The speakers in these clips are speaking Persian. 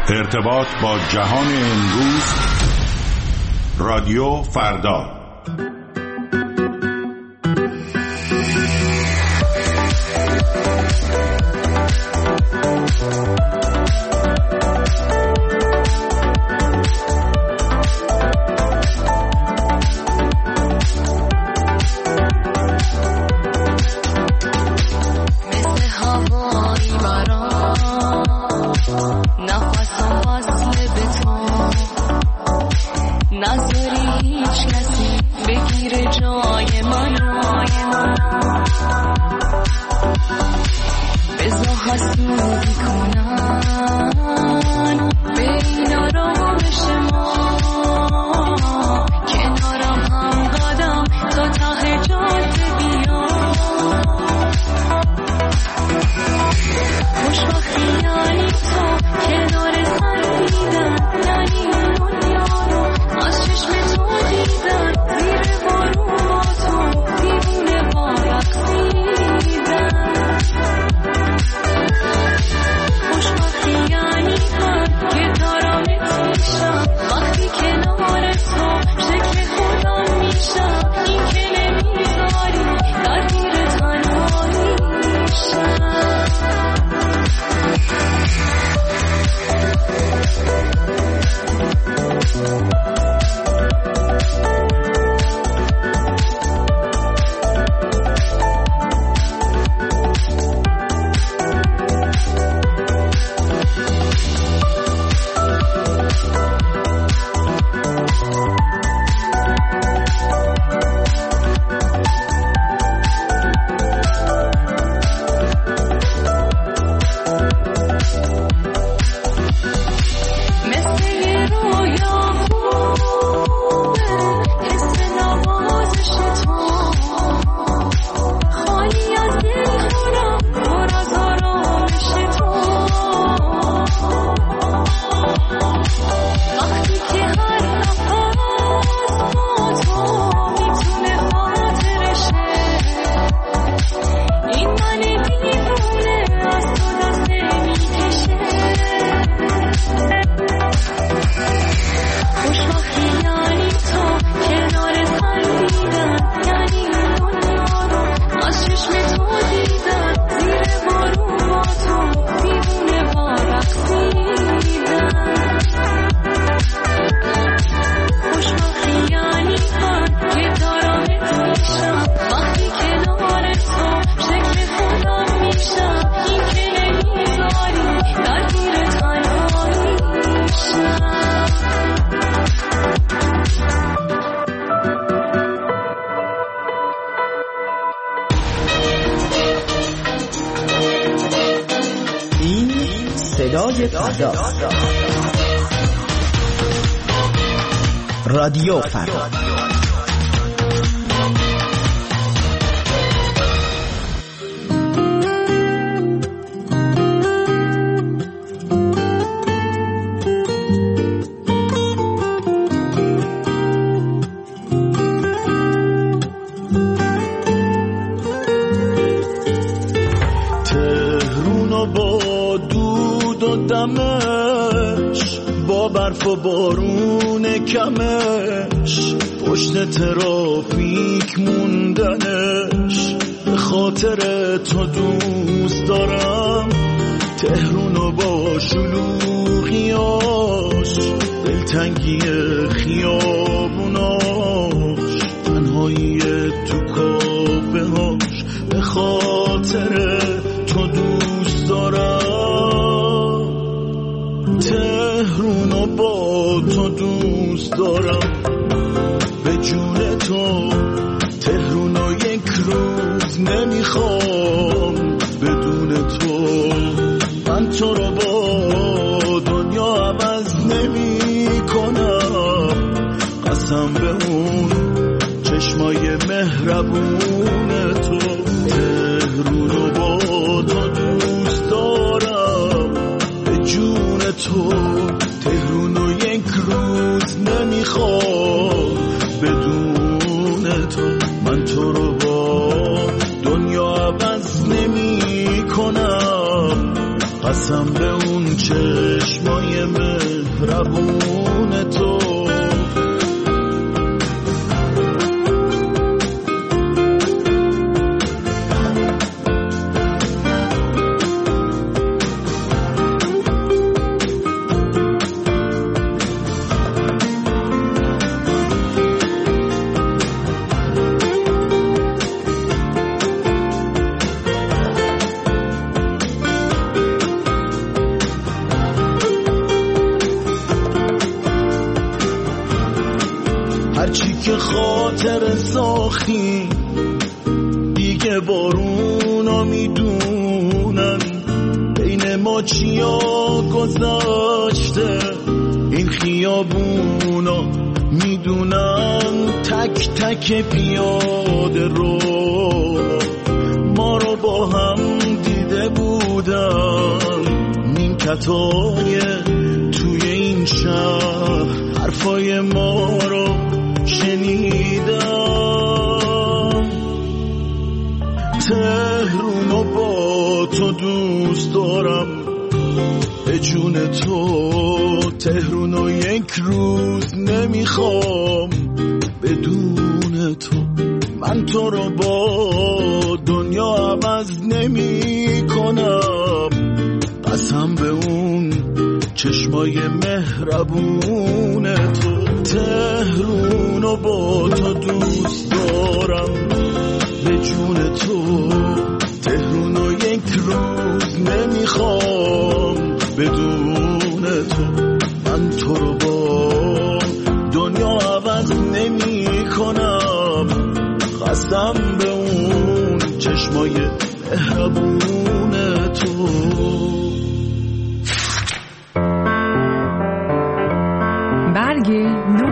ارتباط با جهان امروز، رادیو فردا. رادیو فردا. تهرون با دود و دمش، با برف و بارون کمش، پشت ترافیک موندنش، به خاطر تو دوست دارم تهرونو با شلوغیاش، دلتنگی خیابوناش، تنهایی تو کافه هاش، به خاطر تو دوست دارم تهرونو با تو دوست دارم، به جون تو تهرونو یک روز نمیخوام بدون تو، من تو رو با دنیا عوض نمی کنم، قسم به اون چشمای مهربون تو، تهرونو با تو دوست دارم، به جون تو تهرونو یک روز نمیخوام بدون تو، من تو رو با دنیا عوض نمی کنم، قسم به اون چشمای مهربون تو. هرچی که خاطر ساختی دیگه بارونا میدونن، بین ما چیا گذاشته این خیابونا میدونن. تک تک پیاده رو ما رو با هم دیده بودن، نیمکتای توی این شهر حرفای ما رو شنیدم. تهرونو با تو دوست دارم به جون تو، تهرونو یک روز نمیخوام بدون تو. من تو رو با دنیا عوض نمی کنم، قسم به اون چشمای مهربون تو. تهرونو با تو دوست دارم به جون تو، تهرونو یک روز نمیخوام بدون تو. من تو رو با دنیا عوض نمی کنم، قسم به اون چشمای مهربون تو. برگ نو.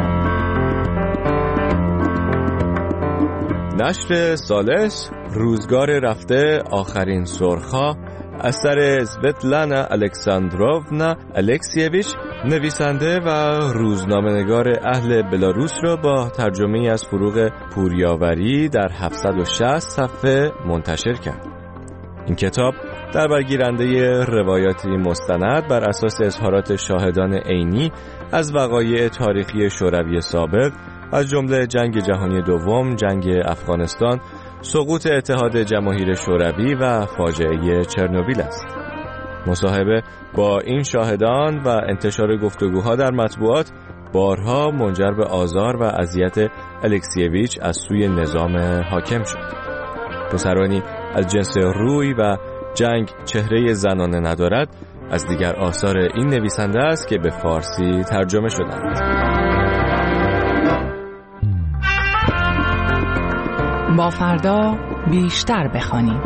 نشر سالس، روزگار رفته، آخرین سرخا، اثر سوتلانا الکساندروونا الکسیویچ، نویسنده و روزنامه‌نگار اهل بلاروس را با ترجمه از فروغ پوریاوری در 760 صفحه منتشر کرد. این کتاب در برگیرنده روایاتی مستند بر اساس اظهارات شاهدان عینی از وقایع تاریخی شوروی سابق، از جمله جنگ جهانی دوم، جنگ افغانستان، سقوط اتحاد جماهیر شوروی و فاجعه چرنوبیل است. مصاحبه با این شاهدان و انتشار گفتگوها در مطبوعات بارها منجر به آزار و اذیت الکسیویچ از سوی نظام حاکم شد. پسرانی از جنس روی و جنگ چهره زنانه ندارد از دیگر آثار این نویسنده است که به فارسی ترجمه شدند. با فردا بیشتر بخوانیم.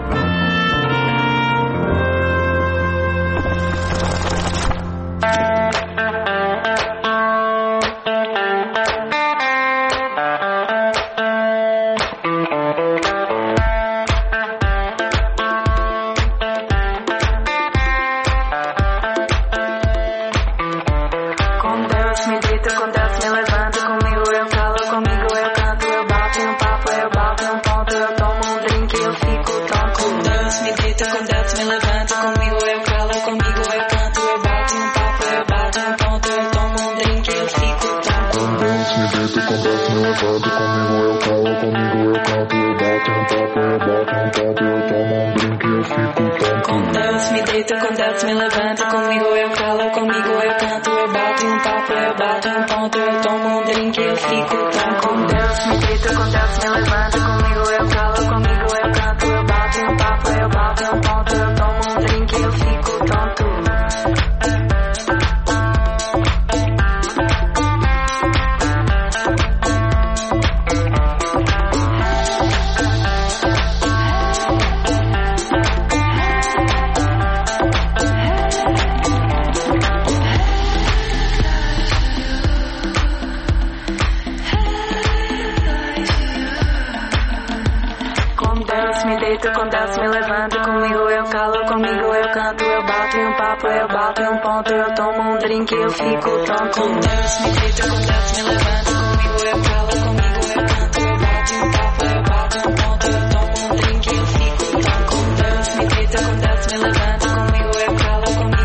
Me levanto, comigo eu calo, comigo eu canto, eu bato em um papo, eu bato em um ponto, eu tomo um drink, eu fico tonto. Com Deus me deito, com Deus me levanto, comigo eu calo, comigo eu canto, eu bato em um papo, eu bato em um ponto, eu tomo um drink, eu fico tonto. Com Deus me deito, com Deus me levanto, comigo eu calo, comigo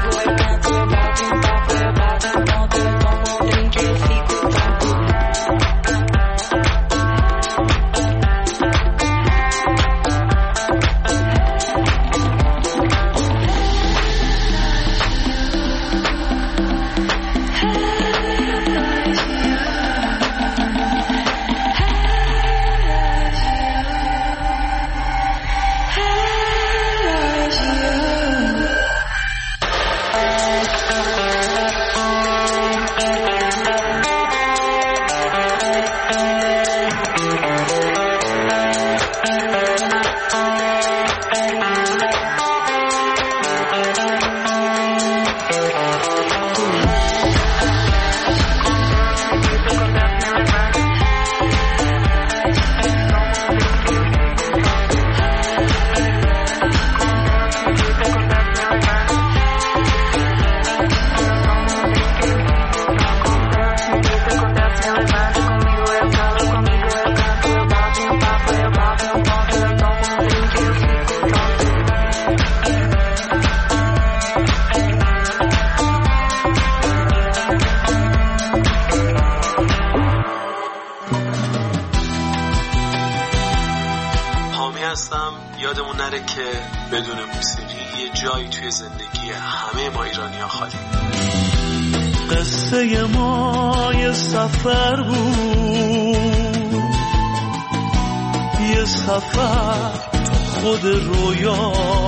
یادمون نره که بدون موسیقی یه جایی توی زندگی همه ما ایرانی‌ها خالی. قصه ما یه سفر بود، یه سفر خود رویا.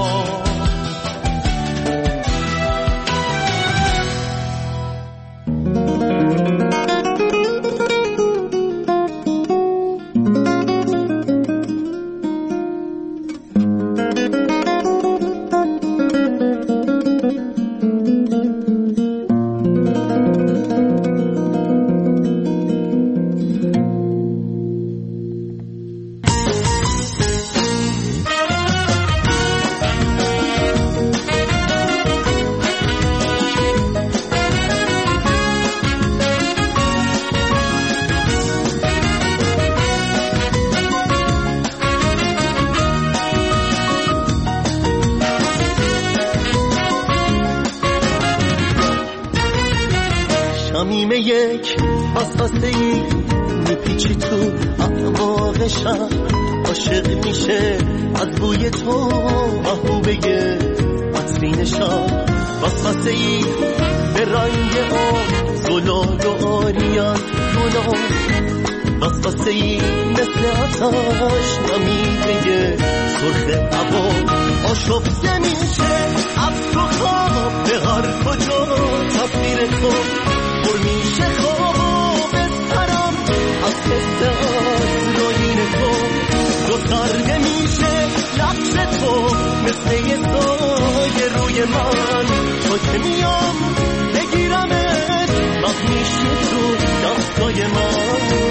شمیمه یک وسوسه‌ای میپیچی تو اعماق شب، عاشق میشه از بوی تو محبوبه عطرین شب. وسوسه‌ای به رنگ آب زلال و آری از گناه، وسوسه‌ای مثل آتش نمیده سرخ هوا. آشفته میشه از تو خواب به هر کجا تصویر تو پر میشه خواب و بسترم از حس آسراین تو. دو سرده میشه لبش تو مثل یه سایه روی من، تو که میام بگیرمت وقت میشه تو دستای من.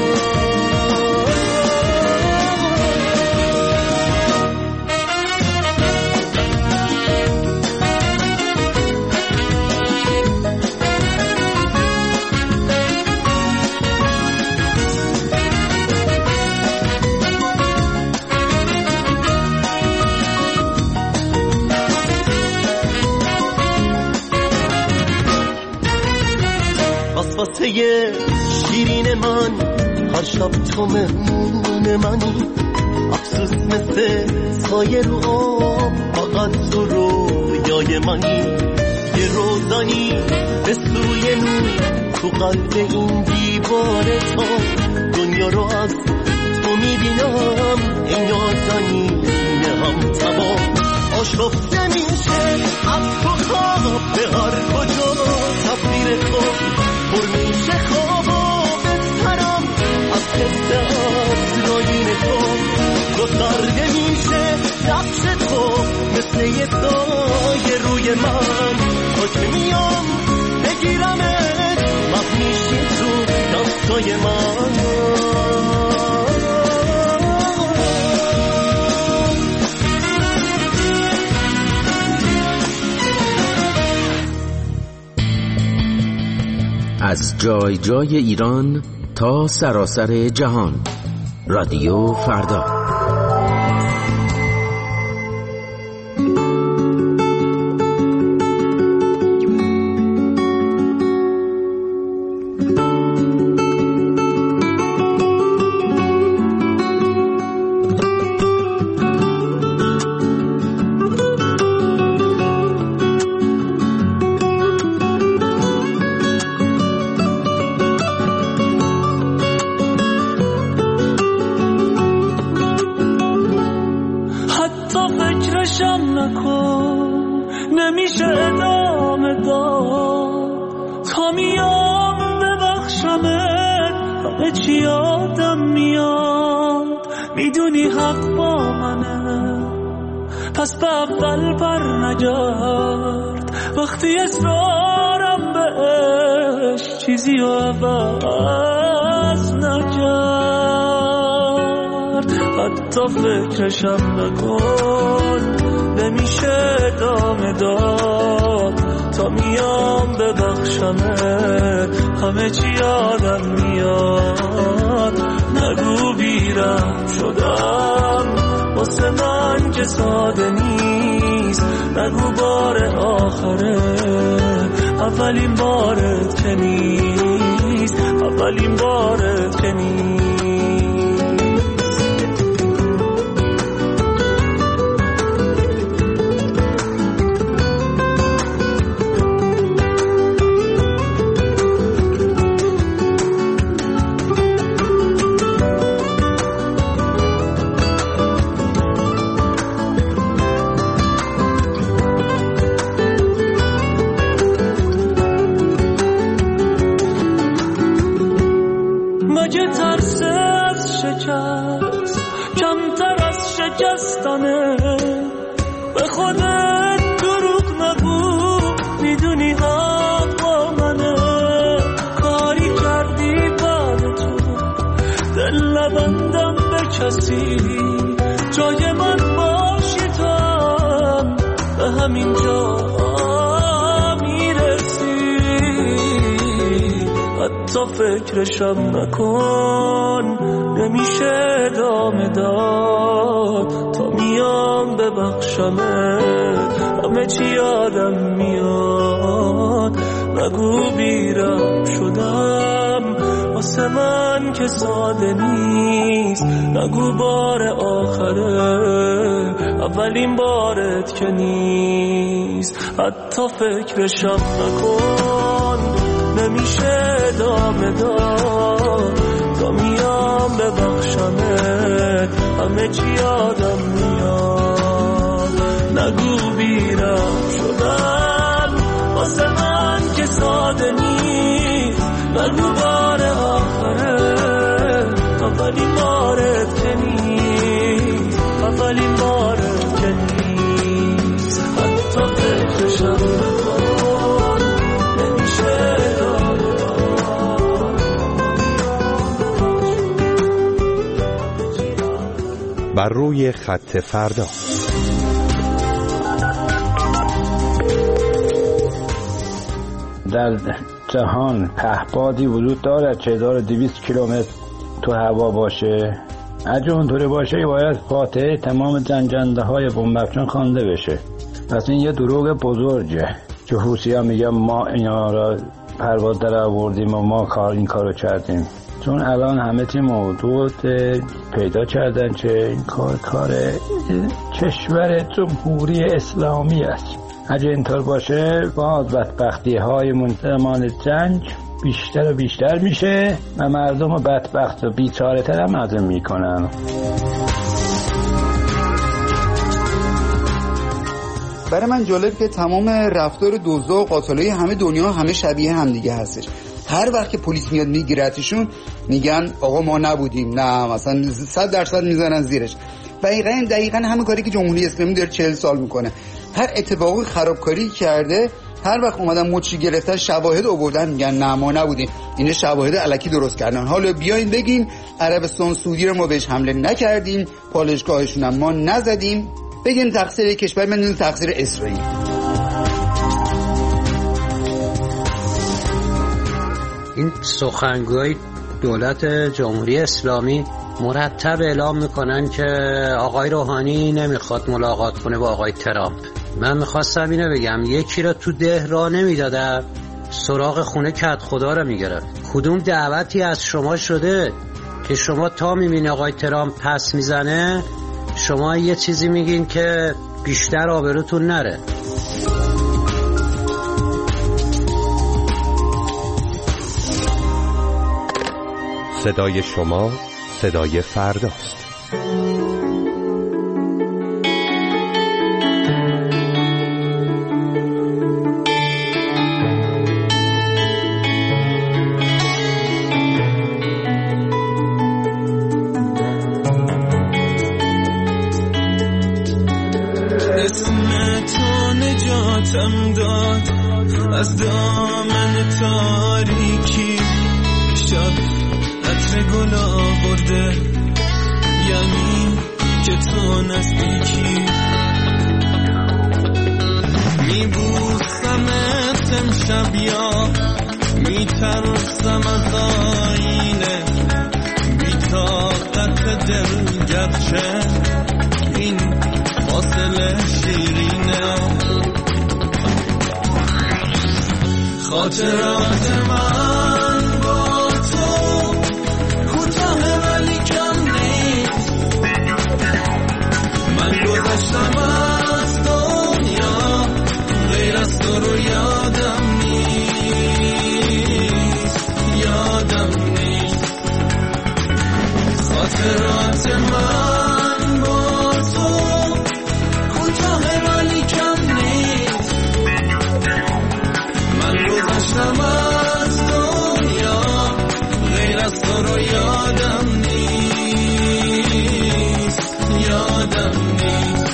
واسه شیرین من هر شب تو مهمون منی، افسوس مثل سایه رو آب فقط تو رویای منی. یه روزانی به سوی نور تو قلب این دیوار تو، دنیا رو از تو میبینم ای نازنین هم تبا. آشفته میشه از تو خواب به هر کجا تصویر تو پر میشه خواب و بسترم از حس آسراین تو. دو سرده میشه لبش تو مثل یه سایه روی من، تا که میام بگیرمت وقت میشی تو دستای من. از جای جای ایران تا سراسر جهان، رادیو فردا. نمیشه ادامه داد تا میام ببخشمت، همه چی یادم میاد. میدونی حق با منه پس به اول بر نگرد، وقتی اصرارم بهش چیزی رو عوض نکرد. حتی فکرشم نکن، نمیشه ادامه داد تا میام ببخشمت، همه چی یادم میاد. نگو بیرم شدم واسه من که ساده نیست، نگو بار آخره اولین بارت که نیست، اولین بارت که نیست. مگه ترس از شکست کمتر از شکستنه؟ به خودت دروغ نگو، میدونی حق با منه. کاری کردی بعد تو دل نبندم به کسی، جای من باشی تو هم به همین جا میرسی. حتی فکرشم نکن، نمیشه ادامه داد تا میام ببخشمت. همه چی یادم میاد، نگو بیرم شدم واسه من که ساده نیست. نگو بار آخره اولین بارت که نیست. حتی فکرشم نکن، نمیشه ادامه داد تا میام ببخشمت. همه چی یادم میاد، نگو بیرم شدم واسه من که ساده نیست. نگو بار آخره اولین بارت که نیست، اولین بارت که نیست. حتی فکرشم نکن، نمیشه بر روی خط فردا. در جهان پهپادی وجود دارد چه داره 200 کیلومتر تو هوا باشه. اگه اونطوری باشه باید فاتحه تمام جنگنده های بمبافچون خوانده بشه. پس این یه دروغ بزرگه که حوثی‌ها میگن ما اینا را پرواز در آوردیم و ما این کارو کردیم. چون الان همه تی موضوع پیدا کردن که این کار کشور جمهوری اسلامی است. اگه اینطور باشه باز بدبختی های زمان جنگ بیشتر و بیشتر میشه و مردم و بدبخت و بیچاره تر هم از این میکنن. برای من جالب که تمام رفتار دزدا و قاتلای همه دنیا همه شبیه هم دیگه هستش. هر وقت که پلیس میاد میگیرتشون میگن آقا ما نبودیم، نه مثلا 100% میزنن زیرش. دقیقاً همین کاری که جمهوری اسلامی داره 40 سال میکنه. هر اتفاقی خرابکاری کرده هر وقت اومدن مچی گرفتن شواهد آوردن میگن نه ما نبودیم، این شواهد الکی درست کردن. حالا بیاین بگین عربستان سعودی رو ما بهش حمله نکردیم، پالایشگاهشون هم ما نزدیم، بگین تقصیر کشور من تقصیر اسرائیل. این سخنگوی دولت جمهوری اسلامی مرتب اعلام میکنن که آقای روحانی نمیخواد ملاقات کنه با آقای ترامپ. من میخواستم اینو بگم یکی را تو ده راه نمیدادم سراغ خونه کت خدا رو میگرفت. کدوم دعوتی از شما شده که شما تا میبینی آقای ترامپ پس میزنه شما یه چیزی میگین که بیشتر آبروتون نره؟ صدای شما صدای فرداست. اسم تو نجاتم داد از دامن تاریکی، شب عطر گل آورده یعنی که تو نزدیکی. میبوسمت امشب یا میترسم از آینه، بی‌طاقت دل گرچه این فاصله شیرینه. خاطرات من با تو کوتاه ولی کم نیست. من گذشتم از دنیا غیر از تو رو یادم نیست، یادم نیست. خاطرات من با تو کوتاه ولی کم نیست. من گذشتم از دنیا غیر از از تو رو یادم نیست، یادم نیست.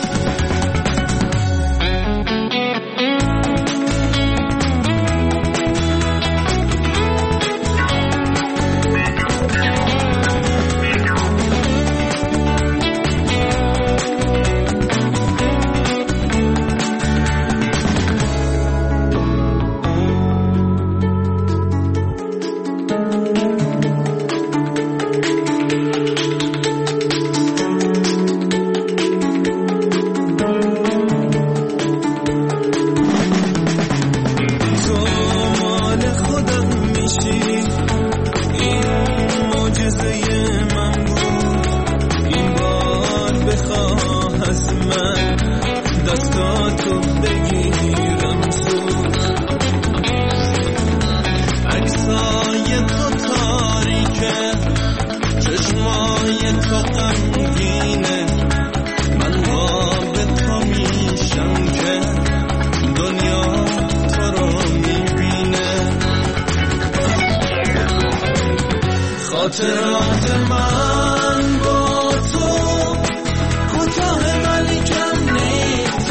خاطرات من با تو کوتاه ولی کم نیست.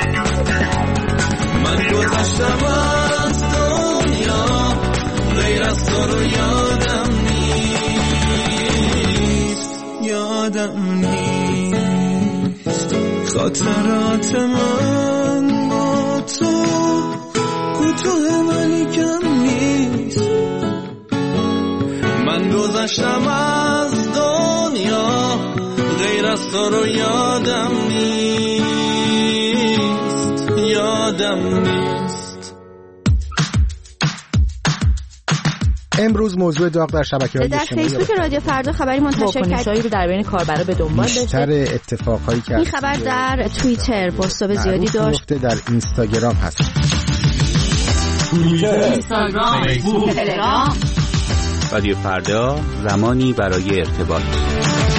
من گذشتم از دنیا غیر از تو رو یادم نیست، یادم نیست. خاطرات من با تو کوتاه ولی کم نیست. من گذشتم از دنیا غیر از تو رو یادم نیست، یادم نیست. امروز موضوع داغ در شبکه‌های اجتماعی در فیسبوک رادیو فردا خبری منتشر کرد رو در بین کاربرا به دنبال داشته. بیشتر اتفاقایی که این خبر در توییتر پست زیادی داشت، در اینستاگرام هست. اینستاگرام، فیسبوک، تلگرام. رادیو فردا، زمانی برای ارتباط.